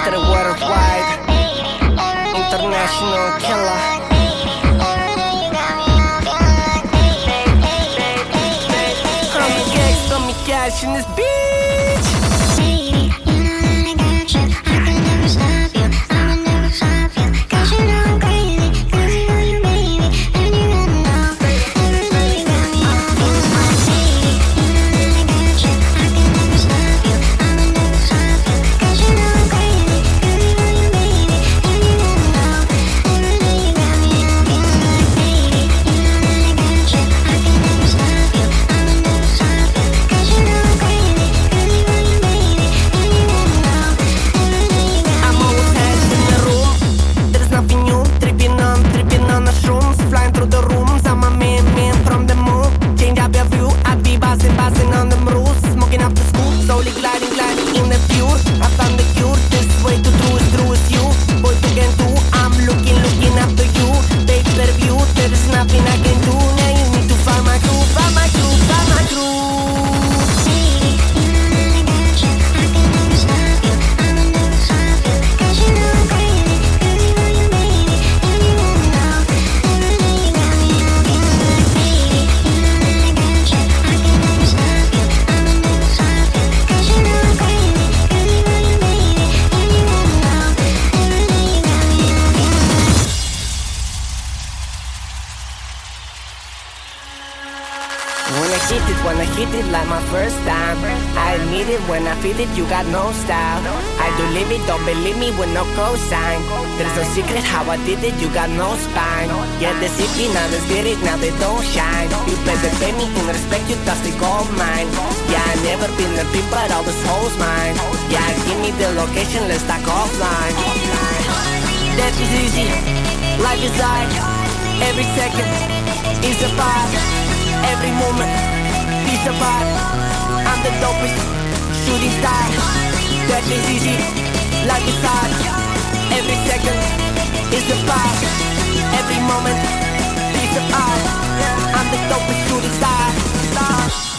Mr. Worldwide, international killer. I'm the gangsta, me cash in this bitch. Baby, you know that I got you. I can never stop you. I will never stop you. 'Cause you know I'm crazy. 'Cause you know you baby. And you gotta know. Everything you got me on. My baby, you know that I got you. I can never stop you. I will never stop you. 'Cause you know I'm crazy. 'Cause you know you baby. And you gotta know. Everything you got me on. My baby, you know that I got you. I can never stop you. I will never stop you. 'Cause you know I'm crazy. 'Cause you know you baby. And you gotta know. Everything you got I'm always hands in the room. There's nothing new. Tripping on the shrooms. Flying through the rooms. I'm a man from the moon. Change up your view. I'd be buzzing on the rules. Smoking up the school. Slowly gliding in the pure. I found the cure. This way to true is you. Boy to get through. I'm looking up to you. Baby, better view. There is nothing I can do. Now you need to find my crew. Find my crew. Find my crew. baby, you know that I got you. I can never stop you. I will never stop you. 'Cause you know I'm crazy. 'Cause you know you baby. And you gotta know. Everything you got me on. Baby, you know that I got you. I can never stop you. I will never stop you. 'Cause you know I'm crazy. 'Cause you know you baby. And you gotta know. Everything you got me on. When I hit it like my first time. I admit it when I feel it, you got no style. I do live it, don't believe me with no cosign. There's no secret how I did it, you got no spine. Yeah, they see me, now they did it, now they don't shine. You better pay me in respect, you thought they gold mine. Yeah, I never been a pimp, but all this hoes mine. Yeah, give me the location, let's talk offline. That is easy, life is like every second is a vibe. Every moment, piece of art. I'm the dopest shooting star. That is easy, life is hard. Every second is a vibe. Every moment, piece of art. I'm the dopest shooting star.